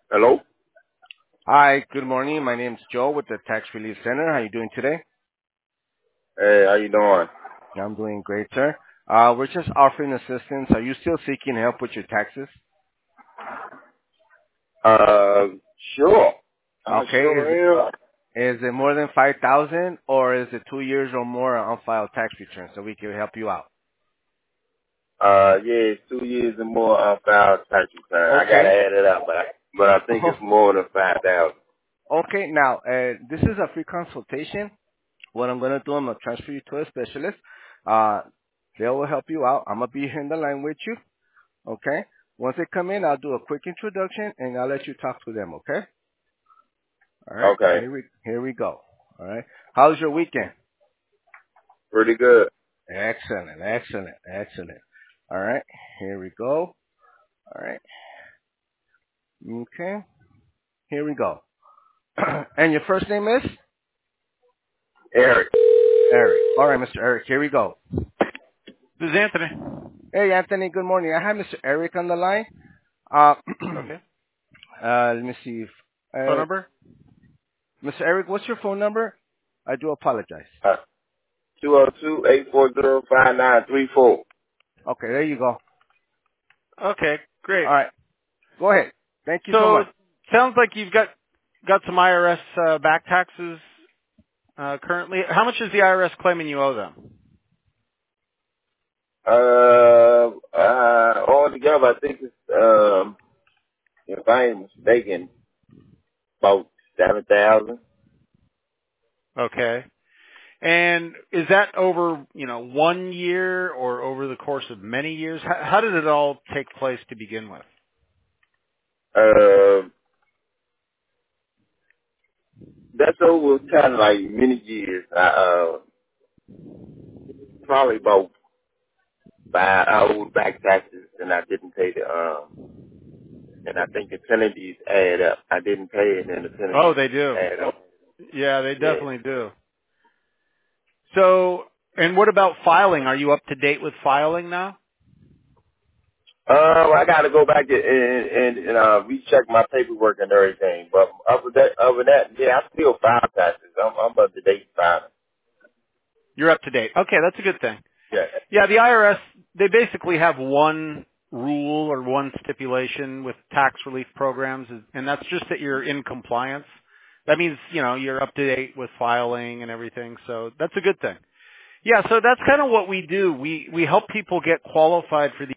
Hello? Hi, good morning. My name's Joe with the Tax Relief Center. How are you doing today? Hey, how you doing? I'm doing great, sir. We're just offering assistance. Are you still seeking help with your taxes? Uh, sure. I Okay. sure am. Is it more than 5,000 or is it 2 years or more on file tax returns so we can help you out? Yeah, it's 2 years and more on file tax return. I gotta Okay. add it up, but I think it's more than 5,000. Okay. Now, this is a free consultation. What I'm going to do, I'm going to transfer you to a specialist. Uh, they will help you out. I'm going to be here in the line with you. Okay. Once they come in, I'll do a quick introduction and I'll let you talk to them. Okay. All right. Okay. Here we go. All right. How's your weekend? Pretty good. Excellent. Excellent. Excellent. All right. Here we go. All right. Okay. Here we go. And your first name is? Eric. Eric. All right, Mr. Eric. Here we go. This is Anthony. Hey, Anthony. Good morning. I have Mr. Eric on the line. Uh, Okay. let me see if, Phone number? Mr. Eric, what's your phone number? I do apologize. 202-840-5934. Okay, there you go. Okay, great. All right. Go ahead. Thank you so So much. it sounds like you've got some IRS back taxes currently. How much is the IRS claiming you owe them? Altogether, I think it's, if I ain't mistaken, about 7,000. Okay. And is that over, 1 year or over the course of many years? How did it all take place to begin with? That's over kind of like many years. Probably about 5 I owed back taxes and I didn't pay and I think the penalties add up. I didn't pay it and the Oh, penalties they do. add up. Yeah, they Yeah. definitely do. So, and what about filing? Are you up to date with filing now? I got to go back and recheck my paperwork and everything. But other than that, yeah, I still file taxes. I'm up to date filing. You're up to date. Okay, that's a good thing. Yeah. Yeah, the IRS, they basically have one rule or one stipulation with tax relief programs, and that's just that you're in compliance. That means, you're up to date with filing and everything, so that's a good thing. Yeah, so that's kind of what we do. We help people get qualified for